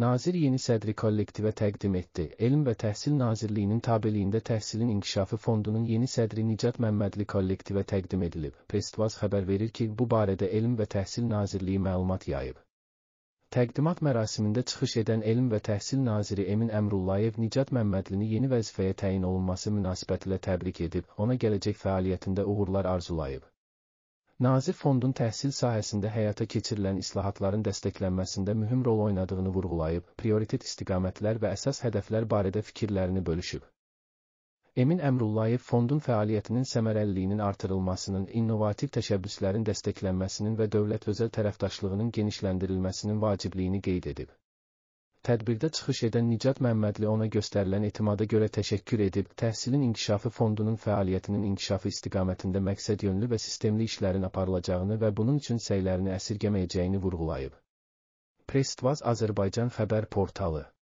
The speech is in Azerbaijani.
Nazir yeni sədri kollektivə təqdim etdi. Elm və Təhsil Nazirliyinin tabeliyində Təhsilin İnkişafı Fondunun yeni sədri Nicat Məmmədli kollektivə təqdim edilib. Prestvaz xəbər verir ki, bu barədə Elm və Təhsil Nazirliyi məlumat yayıb. Təqdimat mərasimində çıxış edən Elm və Təhsil Naziri Emin Əmrullayev Nicat Məmmədlini yeni vəzifəyə təyin olunması münasibətilə təbrik edib, ona gələcək fəaliyyətində uğurlar arzulayıb. Nazir fondun təhsil sahəsində həyata keçirilən islahatların dəstəklənməsində mühüm rol oynadığını vurğulayıb, prioritet istiqamətlər və əsas hədəflər barədə fikirlərini bölüşüb. Emin Əmrullayev fondun fəaliyyətinin səmərəliliyinin artırılmasının, innovativ təşəbbüslərin dəstəklənməsinin və dövlət-özəl tərəfdaşlığının genişləndirilməsinin vacibliyini qeyd edib. Tədbirdə çıxış edən Nicat Məmmədli ona göstərilən etimada görə təşəkkür edib, Təhsilin İnkişafı Fondunun fəaliyyətinin inkişafı istiqamətində məqsədyönlü və sistemli işlərin aparılacağını və bunun üçün səylərini əsirgəməyəcəyini vurğulayıb. Prestvaz Azərbaycan xəbər portalı